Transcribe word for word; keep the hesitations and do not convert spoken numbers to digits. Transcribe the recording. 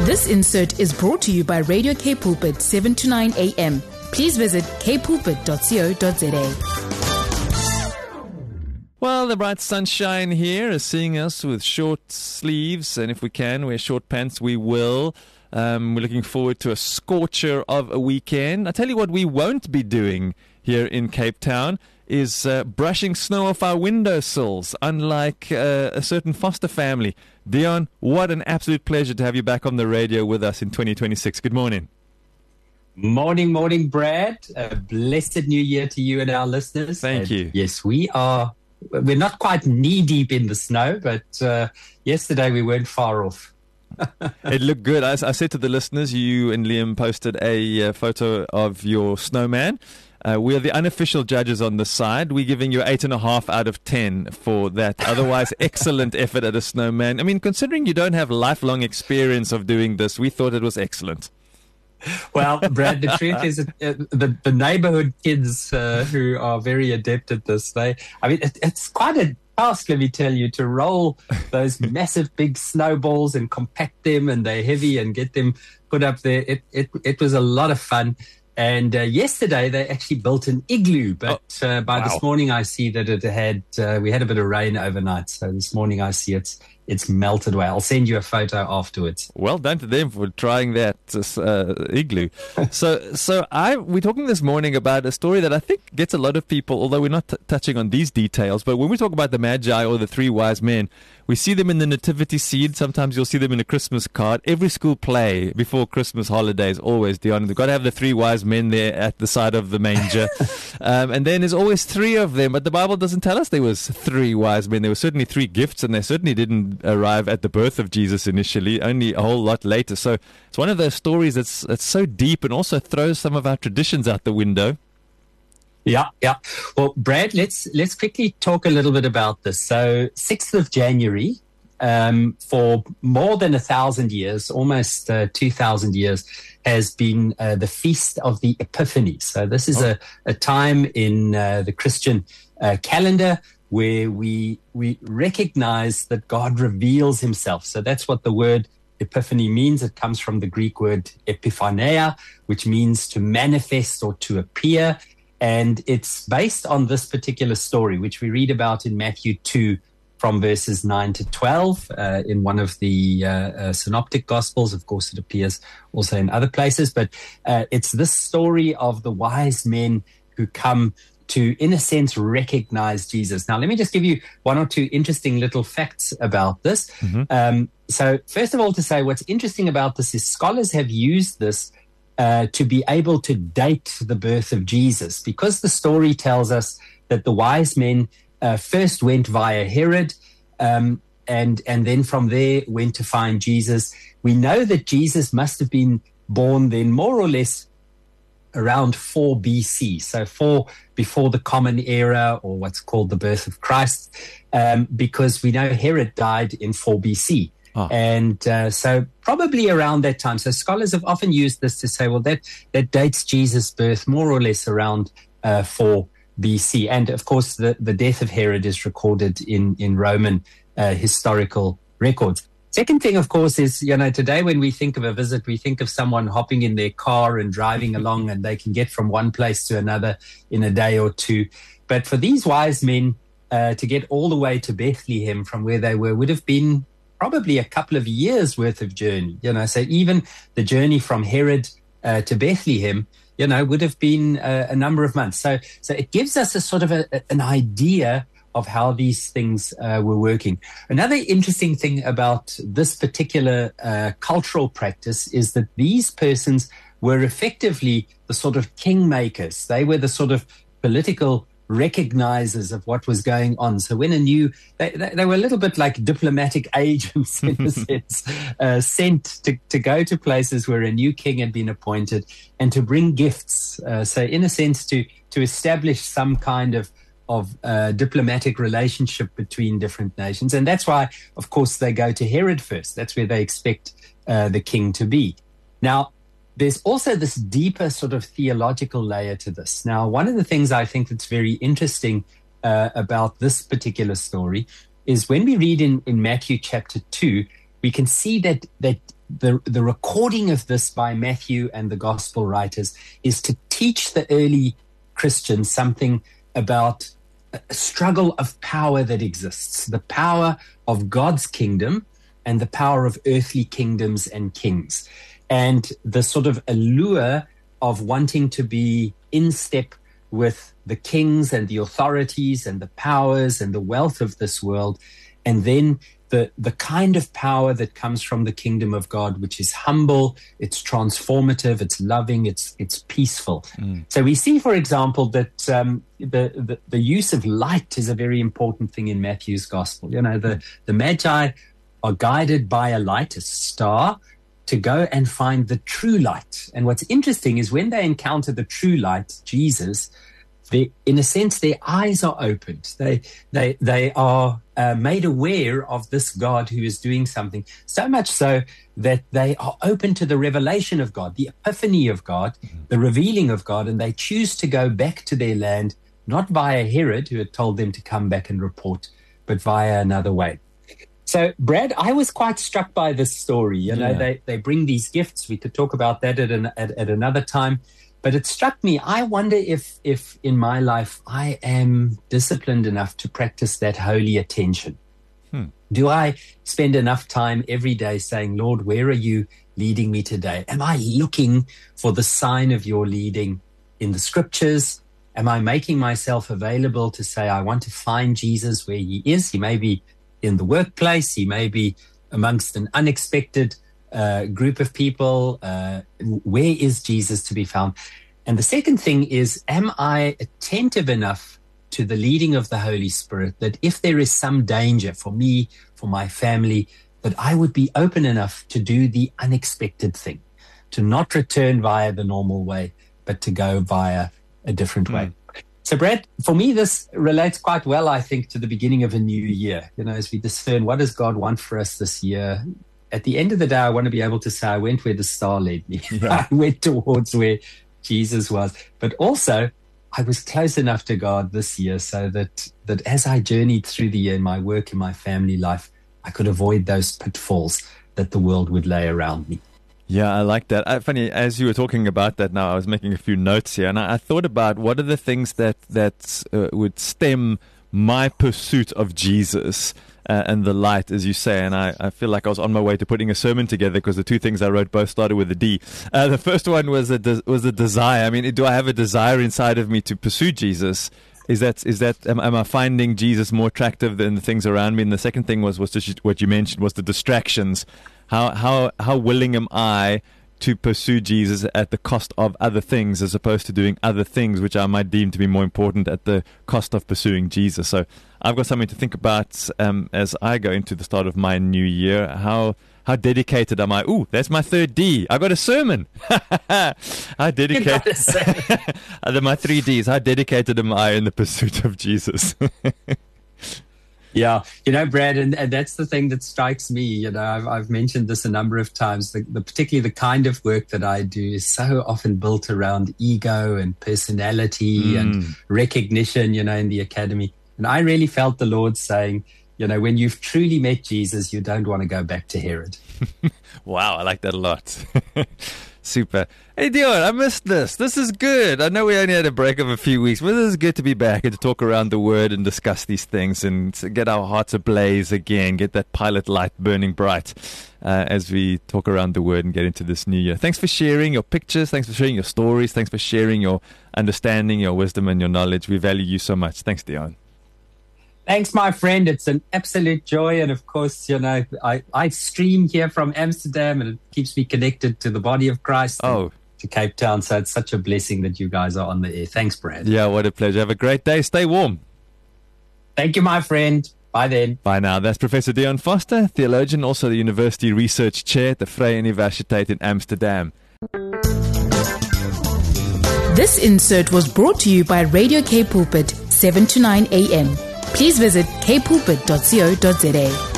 This insert is brought to you by Radio K Pulpit, seven to nine a.m. Please visit k pulpit dot co dot za. Well, the bright sunshine here is seeing us with short sleeves, and if we can wear short pants, we will. Um, we're looking forward to a scorcher of a weekend. I tell you what we won't be doing here in Cape Town is uh, brushing snow off our windowsills, unlike uh, a certain foster family. Dion, what an absolute pleasure to have you back on the radio with us in twenty twenty-six. Good morning. Morning, morning, Brad. A blessed new year to you and our listeners. Thank and you. Yes, we are. We're not quite knee-deep in the snow, but uh, yesterday we weren't far off. It looked good. I, I said to the listeners, you and Liam posted a uh, photo of your snowman. Uh, we are the unofficial judges on this side. We're giving you eight and a half out of ten for that. Otherwise, excellent effort at a snowman. I mean, considering you don't have lifelong experience of doing this, we thought it was excellent. Well, Brad, the truth is, uh, the the neighborhood kids uh, who are very adept at this, they, I mean, it, it's quite a task, let me tell you, to roll those massive big snowballs and compact them, and they're heavy, and get them put up there. It it it was a lot of fun. And uh, yesterday they actually built an igloo, but oh, uh, by wow. this morning I see that it had uh, we had a bit of rain overnight. So this morning I see it's it's melted away. I'll send you a photo afterwards. Well done to them for trying that uh, igloo. so so I we're talking this morning about a story that I think gets a lot of people, although we're not t- touching on these details. But when we talk about the Magi or the three wise men, we see them in the nativity scene. Sometimes you'll see them in a Christmas card. Every school play before Christmas holidays, always, Dion, they've got to have the three wise men there at the side of the manger. um, and then there's always three of them. But the Bible doesn't tell us there was three wise men. There were certainly three gifts, and they certainly didn't arrive at the birth of Jesus initially, only a whole lot later. So it's one of those stories that's, that's so deep and also throws some of our traditions out the window. Yeah, yeah. Well, Brad, let's let's quickly talk a little bit about this. So, sixth of January, um, for more than a thousand years, almost uh, two thousand years, has been uh, the Feast of the Epiphany. So, this is oh. a, a time in uh, the Christian uh, calendar where we we recognize that God reveals Himself. So, that's what the word Epiphany means. It comes from the Greek word epiphaneia, which means to manifest or to appear. And it's based on this particular story, which we read about in Matthew two from verses nine to twelve uh, in one of the uh, uh, synoptic gospels. Of course, it appears also in other places. But uh, it's this story of the wise men who come to, in a sense, recognize Jesus. Now, let me just give you one or two interesting little facts about this. Mm-hmm. Um, so first of all, to say what's interesting about this is scholars have used this Uh, to be able to date the birth of Jesus, because the story tells us that the wise men uh, first went via Herod um, and and then from there went to find Jesus. We know that Jesus must have been born then more or less around four B C, so four before the Common Era, or what's called the birth of Christ, um, because we know Herod died in four B C. Oh. And uh, so probably around that time. So scholars have often used this to say, well, that, that dates Jesus' birth more or less around uh, four B C. And, of course, the, the death of Herod is recorded in, in Roman uh, historical records. Second thing, of course, is, you know, today when we think of a visit, we think of someone hopping in their car and driving along, and they can get from one place to another in a day or two. But for these wise men uh, to get all the way to Bethlehem from where they were would have been probably a couple of years worth of journey, you know, so even the journey from Herod uh, to Bethlehem, you know, would have been uh, a number of months. So, so it gives us a sort of a, an idea of how these things uh, were working. Another interesting thing about this particular uh, cultural practice is that these persons were effectively the sort of kingmakers. They were the sort of political recognizers of what was going on. So when a new, they, they, they were a little bit like diplomatic agents in a sense, uh, sent to, to go to places where a new king had been appointed and to bring gifts. Uh, so in a sense to, to establish some kind of, of uh, diplomatic relationship between different nations. And that's why, of course, they go to Herod first. That's where they expect uh, the king to be. Now, there's also this deeper sort of theological layer to this. Now, one of the things I think that's very interesting uh, about this particular story is when we read in, in Matthew chapter two, we can see that that the, the recording of this by Matthew and the gospel writers is to teach the early Christians something about a struggle of power that exists, the power of God's kingdom and the power of earthly kingdoms and kings, and the sort of allure of wanting to be in step with the kings and the authorities and the powers and the wealth of this world, and then the, the kind of power that comes from the kingdom of God, which is humble, it's transformative, it's loving, it's it's peaceful. Mm. So we see, for example, that um, the, the the use of light is a very important thing in Matthew's gospel. You know, the, the Magi are guided by a light, a star, to go and find the true light. And what's interesting is when they encounter the true light, Jesus, they, in a sense, their eyes are opened. They they they are uh, made aware of this God who is doing something, so much so that they are open to the revelation of God, the epiphany of God, mm-hmm. the revealing of God, and they choose to go back to their land, not via Herod, who had told them to come back and report, but via another way. So, Brad, I was quite struck by this story. You know, yeah. they, they bring these gifts. We could talk about that at, an, at, at another time. But it struck me, I wonder if, if in my life I am disciplined enough to practice that holy attention. Hmm. Do I spend enough time every day saying, Lord, where are you leading me today? Am I looking for the sign of your leading in the scriptures? Am I making myself available to say, I want to find Jesus where he is? He may be in the workplace. He may be amongst an unexpected uh, group of people. Uh, where is Jesus to be found? And the second thing is, am I attentive enough to the leading of the Holy Spirit that if there is some danger for me, for my family, that I would be open enough to do the unexpected thing, to not return via the normal way, but to go via a different mm. way. So, Brad, for me, this relates quite well, I think, to the beginning of a new year. You know, as we discern what does God want for us this year, at the end of the day, I want to be able to say, I went where the star led me. Yeah. I went towards where Jesus was. But also, I was close enough to God this year so that, that as I journeyed through the year in my work, in my family life, I could avoid those pitfalls that the world would lay around me. Yeah, I like that. I, funny, as you were talking about that now, I was making a few notes here, and I, I thought about what are the things that, that uh, would stem my pursuit of Jesus uh, and the light, as you say. And I, I feel like I was on my way to putting a sermon together because the two things I wrote both started with a D. Uh, the first one was a, de- was a desire. I mean, do I have a desire inside of me to pursue Jesus? Is that, is that, am, am I finding Jesus more attractive than the things around me? And the second thing was, was just what you mentioned, was the distractions. How how how willing am I to pursue Jesus at the cost of other things, as opposed to doing other things which I might deem to be more important at the cost of pursuing Jesus? So I've got something to think about um, as I go into the start of my new year. How how dedicated am I? Ooh, that's my third D. I got a sermon. How dedicated? My three Ds. How dedicated am I in the pursuit of Jesus? Yeah, you know, Brad, and, and that's the thing that strikes me. You know, I've, I've mentioned this a number of times. The, the particularly the kind of work that I do is so often built around ego and personality mm. and recognition. You know, in the academy, and I really felt the Lord saying, you know, when you've truly met Jesus, you don't want to go back to Herod. Wow, I like that a lot. Super. Hey, Dion, I missed this. This is good. I know we only had a break of a few weeks, but this is good to be back and to talk around the Word and discuss these things and to get our hearts ablaze again, get that pilot light burning bright uh, as we talk around the Word and get into this new year. Thanks for sharing your pictures. Thanks for sharing your stories. Thanks for sharing your understanding, your wisdom, and your knowledge. We value you so much. Thanks, Dion. Thanks, my friend. It's an absolute joy. And of course, you know, I, I stream here from Amsterdam and it keeps me connected to the body of Christ. Oh. To Cape Town. So it's such a blessing that you guys are on the air. Thanks, Brad. Yeah, what a pleasure. Have a great day. Stay warm. Thank you, my friend. Bye then. Bye now. That's Professor Dion Foster, theologian, also the University Research Chair at the Vrye Universiteit in Amsterdam. This insert was brought to you by Radio K Pulpit, seven to nine a.m. Please visit k pulpit dot co dot za.